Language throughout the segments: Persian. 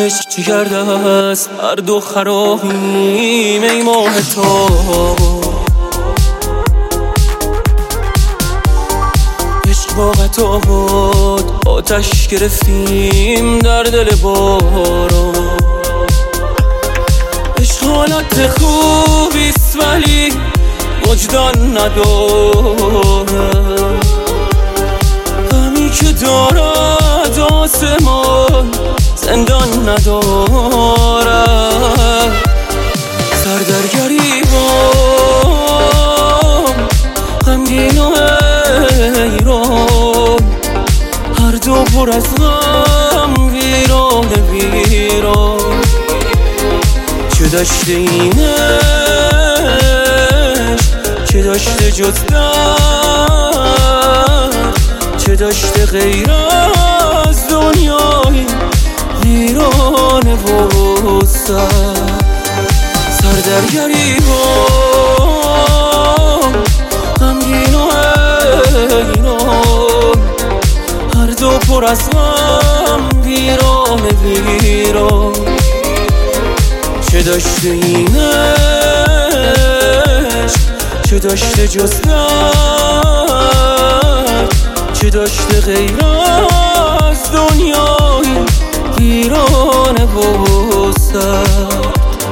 عشق چی کرده است هر دو خرابیم ای ماه تو. عشق با قطع بود آتش گرفتیم در دل باران. عشق حالت خوبیست ولی وجدان نداره، غمی که دارد آسمان زندان نداره. سر در گریبان غمگین و حیران، هر دو پر از غم ویران ویران. چه داشته این عشق چه داشته جز درد، چه داشته غیر از دنیای ویرانه و سر. سر در گریبان غمگین و حیران، هر دو پر از غم ویرانه ویران. چه داشته این عشق چه داشته جز درد، چه داشته غیر از دنیای ویرانه و سر.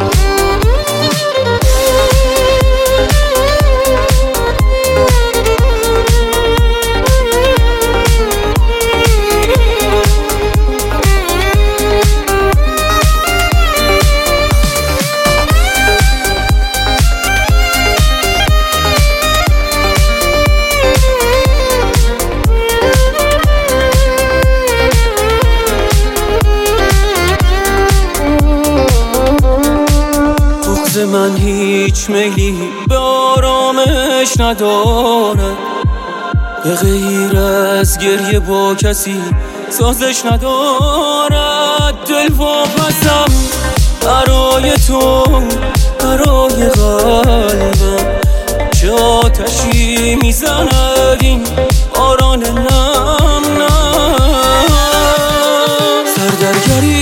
من هیچ میلی به آرامش نداره، به غیر از گریه با کسی سازش ندارد. دل واپسم برای تو برای قلبم، چه آتشی میزند این باران نم نم. سر در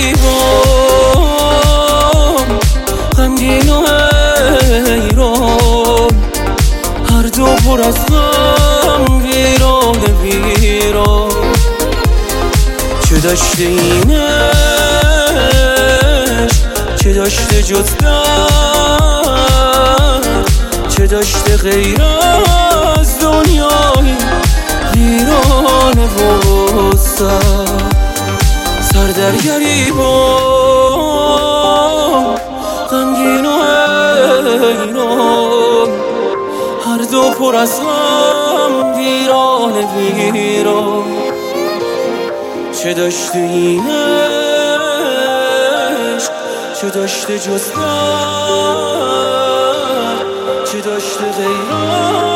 گریبان غمگین و حیران، هر دو پر از غم ویرانه ویران. چه داشته این عشق چه داشته جز درد، چه داشته غیر از دنیای ویرانه و سر. سر در گریبان غمگین و حیران، هر دو پر از غم ویرانه ویران. چه داشته این عشق چه داشته جز درد، چه داشته غیر